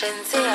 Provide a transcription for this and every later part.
Shenseea.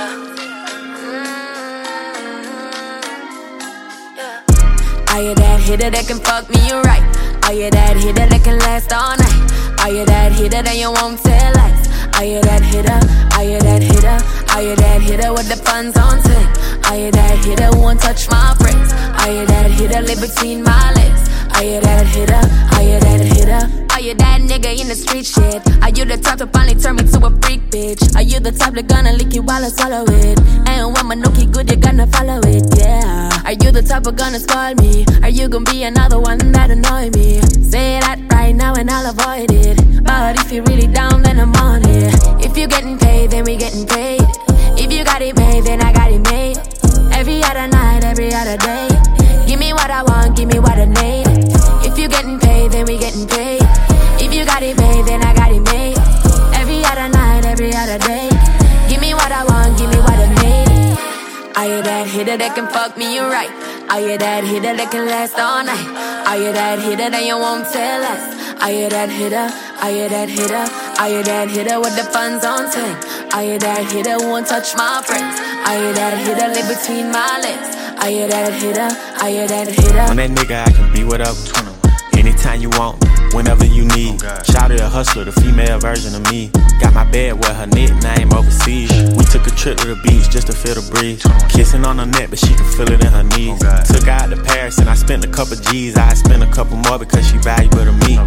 Are you that hitter that can fuck me right? Are you that hitter that can last all night? Are you that hitter that you won't tell lies? Are you that hitter? Are you that hitter? Are you that hitter with the funds on tick? Are you that hitter who won't touch my braids? Are you that hitter live between my legs? Are you that hitter? Are you that hitter? Are you that nigga in the street shit? Are you the type to finally turn me to a freak bitch? Are you the type that gonna lick you while I swallow it? And when my nookie good, you're gonna follow it, yeah. Are you the type of gonna spoil me? Are you gonna be another one that annoy me? Say that right now and I'll avoid it. But if you're really down, then I'm on it. If you're getting paid, then we getting paid. If you got it made, then I got it made. Every other night, every other day. Give me what I want, give me what I need. If you getting paid, then we getting paid. If you got it made, then I got it made. Every other night, every other day. Give me what I want, give me what I need. Are you that hitter that can fuck me right? Are you that hitter that can last all night? Are you that hitter that you won't tell us? Are you that hitter? Are you that hitter? Are you that hitter with the funds on tick? Are you that hitter who won't touch my braids? Are you that hitter live between my legs? Are you that hitter? Are you that hitter? On that nigga, I can be whatever. Anytime you want, whenever you need. Shouty a hustler, the female version of me. Got my bed with her nickname overseas. We took a trip to the beach just to feel the breeze. Kissing on her neck, but she can feel it in her knees. Took her out to Paris and I spent a couple G's. I spent a couple more because she valuable to me.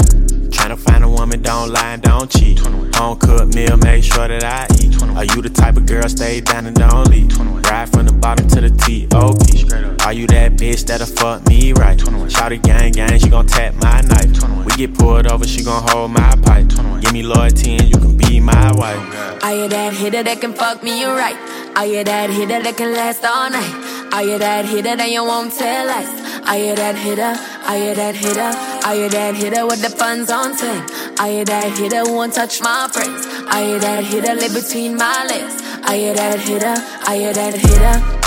Tryna find a woman, don't lie and don't cheat. Home cooked meal, make sure that I eat. Are you the type of girl stay down and don't leave? Ride from the bottom to the T.O.P. Are you that bitch that'll fuck me right? Shawty gang gang, she gon' tap my knife. We get pulled over, she gon' hold my pipe. Give me loyalty and you can be my wife. Are you that hitter that can fuck me right? Are you that hitter that can last all night? Are you that hitter that you won't tell us? Are you that hitter? Are you that hitter? Are you that hitter with the funds on tick? Are you that hitter who won't touch my braids? Are you that hitter live between my legs? Are you that hitter? Are you that hitter?